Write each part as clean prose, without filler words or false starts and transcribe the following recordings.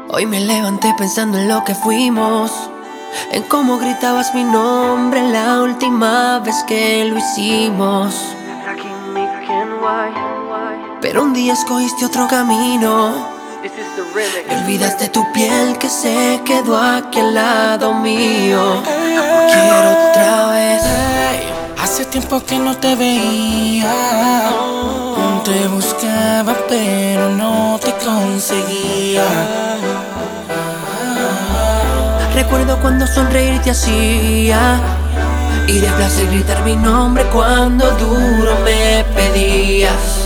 Hoy me levanté pensando en lo que fuimos, en cómo gritabas mi nombre la última vez que lo hicimos. Pero un día escogiste otro camino y olvidaste tu piel que se quedó aquí al lado mío. Quiero otra vez. Hace tiempo que no te veía, te buscaba pero no te conseguía. Recuerdo cuando sonreír te hacía y de placer gritar mi nombre cuando duro me pedías.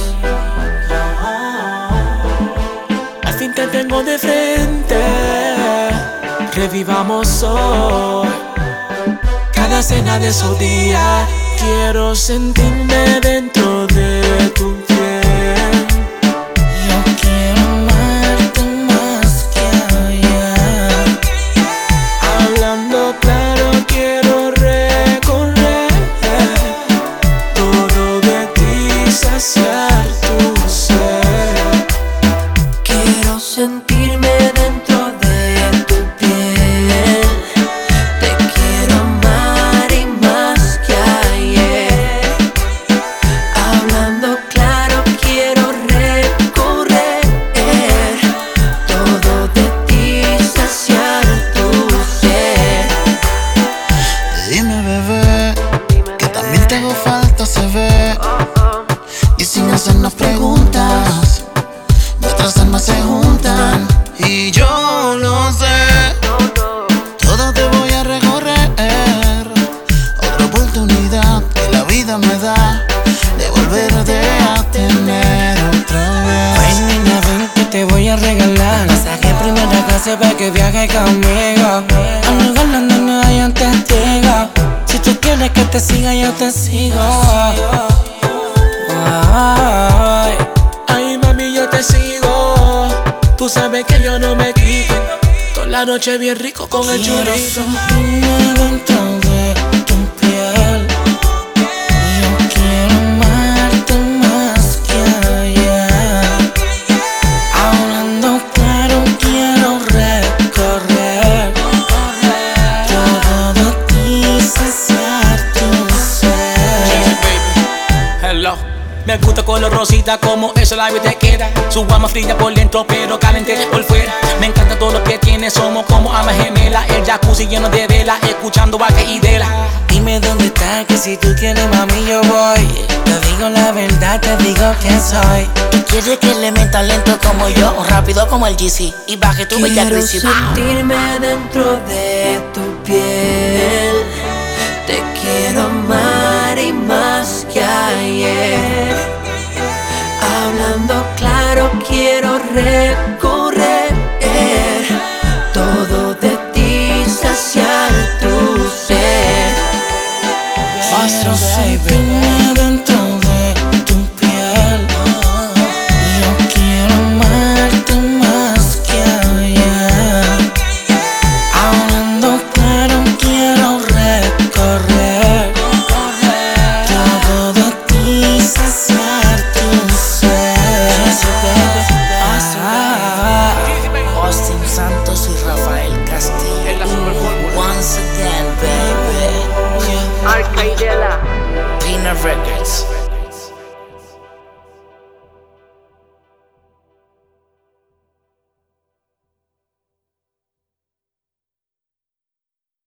Al fin te tengo de frente, revivamos hoy cada escena de esos días. Quiero sentirme dentro de tu piel. Yo quiero amarte más que ayer. Hablando claro, quiero recorrer todo de ti, saciar tu ser. Quiero sentirme dentro de tu piel. Te quiero amar y más que ayer. Hablando claro, quiero recorrer todo de ti, saciar tu ser. Dime, bebé, que también te hago falta, se ve. Y sin hacernos preguntas, nuestras almas se juntan. Y yo lo sé, todo te voy a recorrer. Otra oportunidad que la vida me da de volverte a tener otra vez. Ay, niña, ven que te voy a regalar pasaje primera clase para que viaje conmigo. Al lugar donde no hay un testigo. Si tú quieres que te siga, yo te sigo. Ay, mami, yo te sigo. Tú sabes que yo no me quito. Toda la noche bien rico con el chorizo. Quiero sentirme dentro de tu piel. Yo quiero amarte más que ayer. Hablando claro, quiero recorrer todo de ti, saciar tu ser. Hello. Me gusta color rosita como esa la te queda. Su alma fría por dentro pero caliente por fuera. Me encanta todo lo que tiene, somos como almas gemelas. El jacuzzi lleno de velas, escuchando vaque y Dela. Dime dónde estás, que si tú quieres mami yo voy. Te digo la verdad, te digo que soy. Tú quieres que le meta lento como yo o rápido como el GC y baje tu bella Quiero crisis. sentirme dentro de tu piel. Te quiero amar y más que ayer. Hablando claro, quiero recorrer